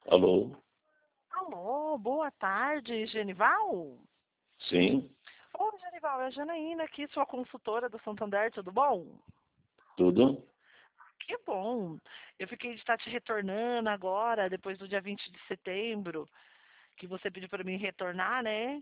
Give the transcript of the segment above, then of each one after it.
Alô? Alô, boa tarde, Genival? Sim, Ô, Genival, é a Janaína aqui, sua consultora do Santander, tudo bom? tudo? Que bom. Eu fiquei de estar te retornando agora, depois do dia 20 de setembro, que você pediu para mim retornar, né?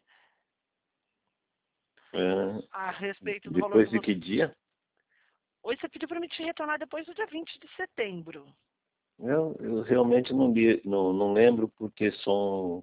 É, A respeito do valor que depois de você... que dia? Hoje você pediu para mim te retornar depois do dia 20 de setembro. Eu realmente não lembro porque são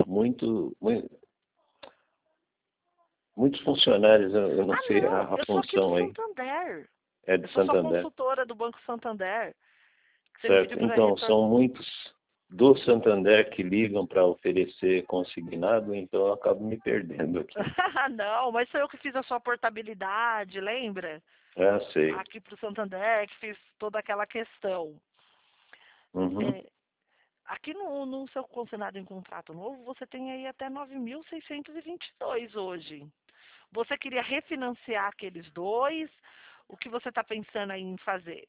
muitos funcionários, eu não Ah, sei não, a eu sou aqui do função aí. Santander. É Eu de sou sua Santander, consultora do Banco Santander. Que você me certo? pediu para Então, retornar. são muitos do Santander que ligam para oferecer consignado, então eu acabo me perdendo aqui. Não, mas sou eu que fiz a sua portabilidade, lembra? Ah, sei. Aqui para o Santander, que fiz toda aquela questão. Uhum. É, aqui no seu consignado em contrato novo, você tem aí até 9.622 hoje. Você queria refinanciar aqueles dois? O que você está pensando aí em fazer?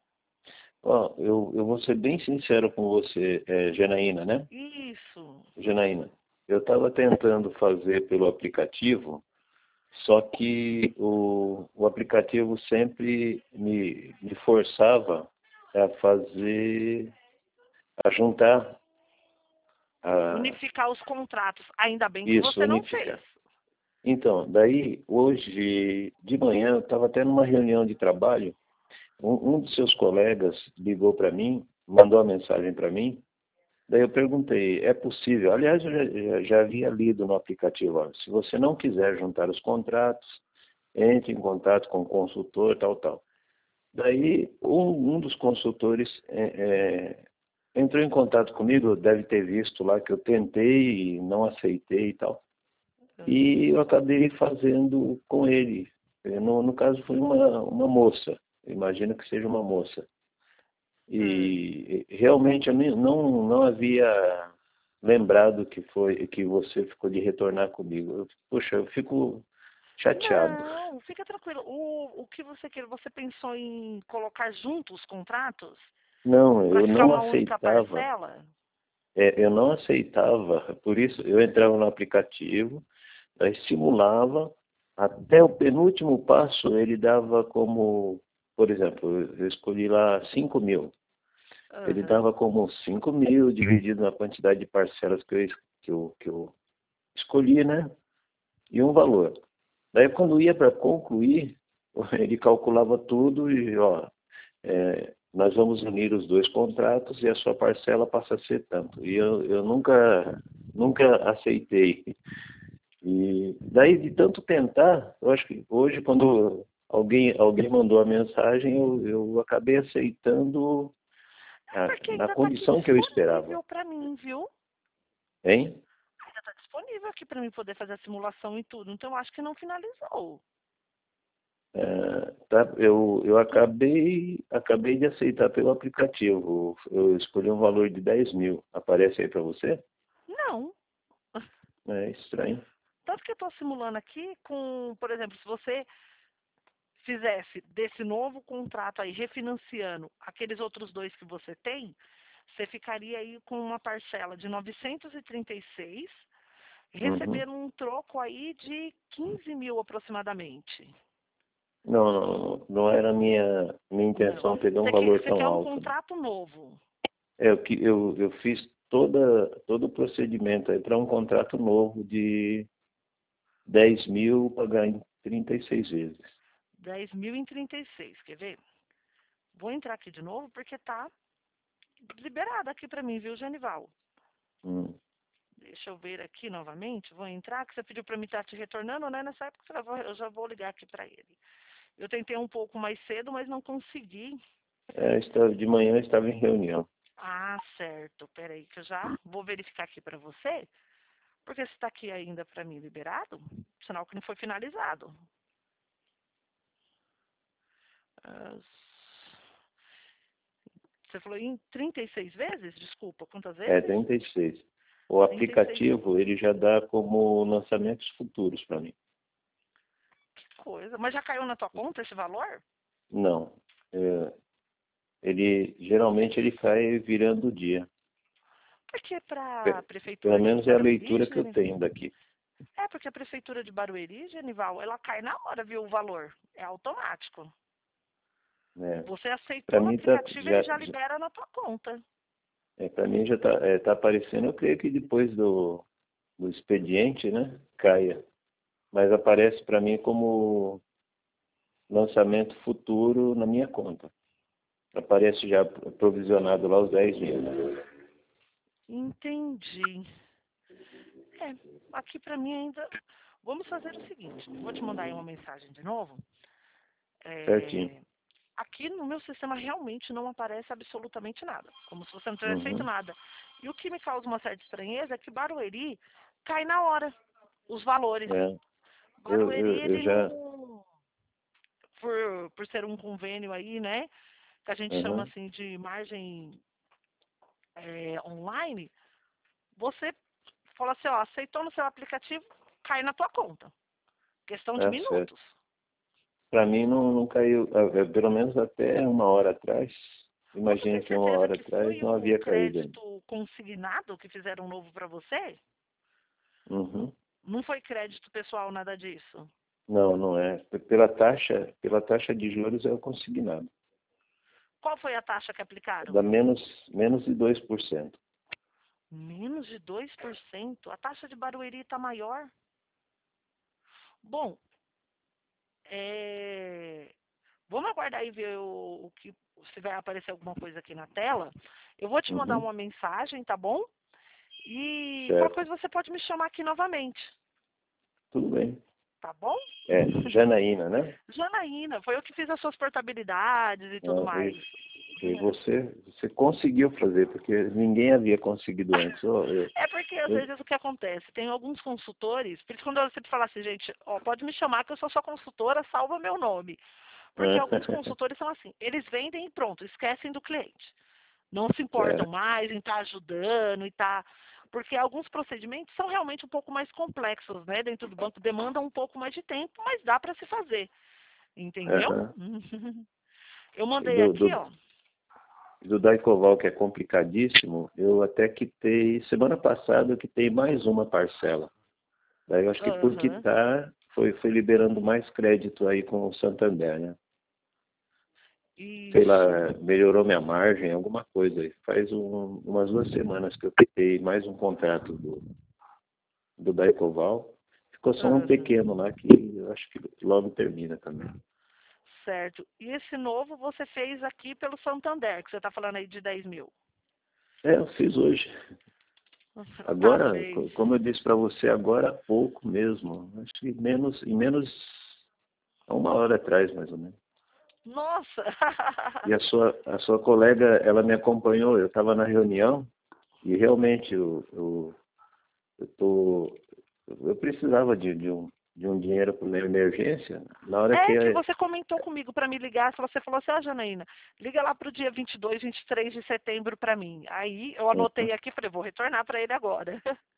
Ó, eu vou ser bem sincero com você, Janaína, né? Isso. Janaína, eu estava tentando fazer pelo aplicativo. Só que o aplicativo sempre me forçava a fazer, a juntar Unificar os contratos. Ainda bem que isso, você não fez. unificar. Então, daí, hoje de manhã, eu estava até numa reunião de trabalho, um dos seus colegas ligou para mim, mandou uma mensagem para mim, daí eu perguntei, é possível? Aliás, eu já havia lido no aplicativo, ó, se você não quiser juntar os contratos, entre em contato com o consultor, tal, tal. Daí, um dos consultores entrou em contato comigo, deve ter visto lá que eu tentei e não aceitei e tal. E eu acabei fazendo com ele. No caso, foi uma moça. Eu imagino que seja uma moça. Hum. E realmente eu não havia lembrado que você ficou de retornar comigo. Poxa, eu fico chateado. Não, fica tranquilo. O que você quer? Você pensou em colocar juntos os contratos Não, para eu ficar não uma única aceitava. parcela? Eu não aceitava, por isso eu entrava no aplicativo, aí simulava, até o penúltimo passo ele dava como, por exemplo, eu escolhi lá 5.000, ele Aham. dava como 5.000 dividido na quantidade de parcelas que eu escolhi, né? E um valor. Daí quando ia para concluir, ele calculava tudo e, ó, nós vamos unir os dois contratos e a sua parcela passa a ser tanto. E eu nunca aceitei. E daí, de tanto tentar, eu acho que hoje, quando alguém mandou a mensagem, eu acabei aceitando É porque na ainda está aqui condição que eu esperava. disponível para mim, viu? Hein? Ainda está disponível aqui para mim poder fazer a simulação e tudo. Então, eu acho que não finalizou. Tá, eu acabei de aceitar pelo aplicativo. Eu escolhi um valor de 10.000. Aparece aí para você? Não. É estranho. Tanto que eu estou simulando aqui com, por exemplo, se você fizesse desse novo contrato aí, refinanciando aqueles outros dois que você tem, você ficaria aí com uma parcela de 936, Uhum. recebendo um troco aí de 15.000 aproximadamente. Não era minha Não. intenção pegar um Você valor você tão quer um alto. contrato novo. Eu fiz todo o procedimento aí para um contrato novo de 10.000 pagar em 36 vezes. 10.000 em 36, quer ver? Vou entrar aqui de novo porque tá liberado aqui para mim, viu, Genival? Hum. Deixa eu ver aqui novamente. Vou entrar, que você pediu para mim estar te retornando, né? Nessa época eu já vou ligar aqui para ele. Eu tentei um pouco mais cedo, mas não consegui. De manhã eu estava em reunião. Ah, certo. Peraí, que eu já vou verificar aqui para você. Porque se está aqui ainda para mim liberado, sinal que não foi finalizado. Ah, você falou em 36 vezes? Desculpa, quantas É vezes? 36. O 36. aplicativo, ele já dá como lançamentos futuros para mim. Que coisa. Mas já caiu na tua conta esse valor? Não. Geralmente ele cai virando o dia. Porque para a Pelo prefeitura de menos é a Barueri, leitura que eu tenho daqui. porque a prefeitura de Barueri, Genival, ela cai na hora, viu, o valor. É automático. Né? Você Para aceitou no mim tá, aplicativo, ele já libera na tua conta. para mim já tá aparecendo, eu creio que depois do expediente, né, caia. Mas aparece para mim como lançamento futuro na minha conta. Aparece já provisionado lá os 10 mil. Entendi. Aqui para mim ainda... Vamos fazer o seguinte, vou te mandar aí uma mensagem de novo. Certinho. Aqui no meu sistema realmente não aparece absolutamente nada, como se você não tivesse feito Uhum. nada. E o que me causa uma certa estranheza é que Barueri cai na hora, os valores. É. Barueri, Eu ele já... não... Por ser um convênio aí, né, que a gente chama Uhum. assim de margem online, você fala assim, ó, aceitou no seu aplicativo, cai na tua conta. Questão de Tá certo. minutos. Para mim não caiu, pelo menos até uma hora atrás. Você Imagino tem que uma certeza hora que atrás foi não o havia caído ainda. crédito consignado que fizeram novo para você? Uhum. Não foi crédito pessoal, nada disso. Não, não é. Pela taxa de juros é o consignado. Qual foi a taxa que aplicaram? Dá menos de 2%. Menos de 2%. A taxa de Barueri está maior. Bom, vamos aguardar e ver o que se vai aparecer alguma coisa aqui na tela. Eu vou te mandar Uhum. uma mensagem, tá bom? E qualquer Certo. coisa você pode me chamar aqui novamente, Tudo bem. tá bom? É, Janaína, né? Janaína, foi eu que fiz as suas portabilidades e tudo É, mais. e você conseguiu fazer, porque ninguém havia conseguido antes. É porque às Eu- vezes o que acontece, tem alguns consultores, por isso quando eu sempre falo assim, gente, ó, pode me chamar que eu sou sua consultora, salva meu nome. Porque alguns consultores são assim, eles vendem e pronto, esquecem do cliente. Não se importam certo. mais em estar ajudando e tá. Porque alguns procedimentos são realmente um pouco mais complexos, né? Dentro do banco demandam um pouco mais de tempo, mas dá para se fazer. Entendeu? Aham. Eu E mandei aqui, ó. do Daicoval, que é complicadíssimo, eu até quitei, semana passada eu quitei mais uma parcela. Daí eu acho que por Aham. quitar, foi liberando mais crédito aí com o Santander, né? Sei Isso. lá, melhorou minha margem, alguma coisa aí. Faz umas 2 semanas que eu quitei mais um contrato do Daicoval. Ficou só um Aham. pequeno lá que eu acho que logo termina também. Certo. E esse novo você fez aqui pelo Santander, que você está falando aí de 10 mil. É, eu fiz hoje. Tá, Agora, fez. como eu disse para você, agora há pouco mesmo. Acho que em menos, há uma hora atrás, mais ou menos. Nossa! E a sua colega, ela me acompanhou, eu estava na reunião e realmente eu eu precisava de um dinheiro para minha emergência. Na hora que... É que você comentou comigo para me ligar, você falou assim, Janaína, liga lá pro dia 22, 23 de setembro para mim. Aí eu anotei aqui e falei, vou retornar para ele agora.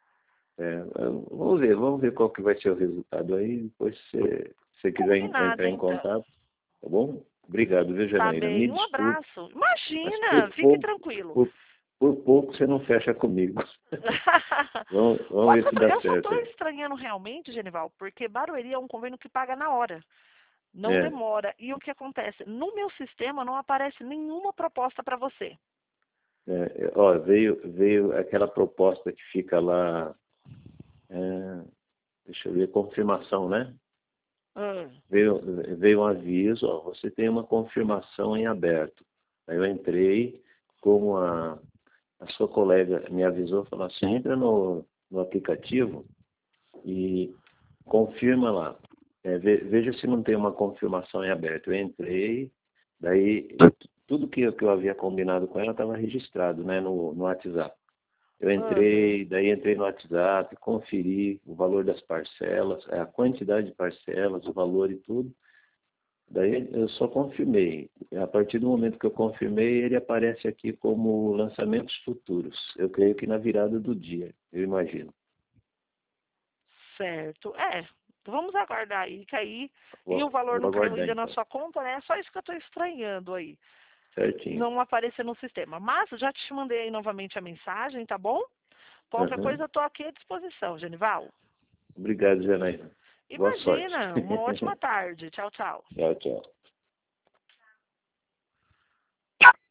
vamos ver qual que vai ser o resultado aí. Depois, se você quiser Combinado, entrar em então. contato, tá bom? Obrigado, viu, Tá Janaína? Me bem, um desculpe, abraço. mas Imagina, fique tranquilo. por pouco você não fecha comigo. Vamos ver se dá Eu só certo estou aí. estranhando realmente, Genival, porque Barueri é um convênio que paga na hora. Não É, demora. E o que acontece? No meu sistema não aparece nenhuma proposta para você. ó, veio aquela proposta que fica lá, é, deixa eu ver, confirmação, né? Ah, Veio um aviso, ó, você tem uma confirmação em aberto. Aí eu entrei, como a sua colega me avisou, falou assim, entra no aplicativo e confirma lá. Veja se não tem uma confirmação em aberto. Eu entrei, daí tudo que eu havia combinado com ela estava registrado, né, no WhatsApp. Eu aham. entrei, daí entrei no WhatsApp, conferi o valor das parcelas, a quantidade de parcelas, o valor e tudo. Daí eu só confirmei. A partir do momento que eu confirmei, ele aparece aqui como lançamentos futuros. Eu creio que na virada do dia, eu imagino. Certo. Vamos aguardar aí, que aí. E o valor Vou não caiu aguardar ainda na então. sua conta, né? É só isso que eu estou estranhando aí. Certinho. não aparecer no sistema. Mas já te mandei aí novamente a mensagem, tá bom? Qualquer coisa eu estou aqui à disposição, Genival. Obrigado, Janaína. Boa sorte. Imagina, uma ótima tarde. Tchau, tchau. Tchau, tchau.